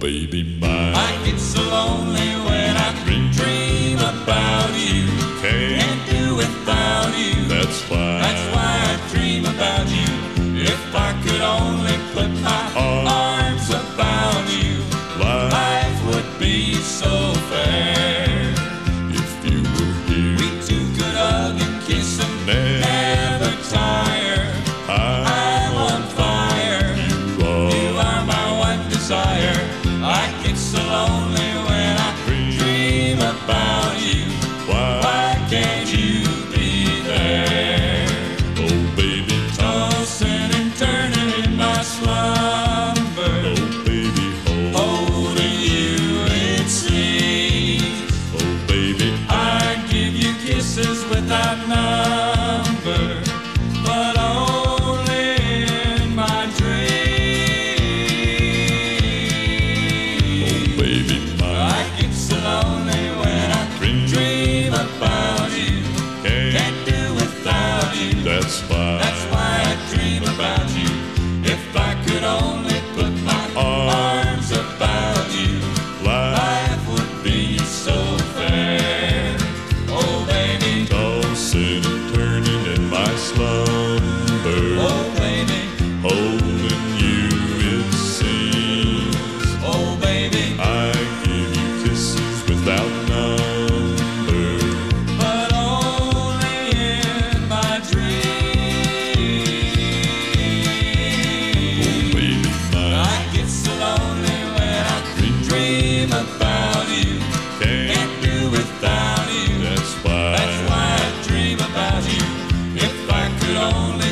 baby mine. I get so lonely when I dream about you. Can't do without you. That's why I dream about you. If I could only put my arms about you, life would be so fair. If you were here, We two could hug and kiss and never tire. I'm on fire. You are my one desire. I get so lonely when I dream about you. Why can't you be there? oh baby, Tossing and turning in my slumber, oh baby, holding you it seems. oh baby, I give you kisses without number, but only in my dreams. oh baby mine. I get so lonely when I dream about you. Can't do without you. That's why I dream about you. If I could only put my arms about you, life would be so fair. Oh baby, tossing and turning in my slumber, oh baby, holding you it seems. oh baby, I give you kisses without number. but only in my dreams. Baby mine, I get so lonely when I dream about you. Can't do without you. that's why I dream about you. If I could only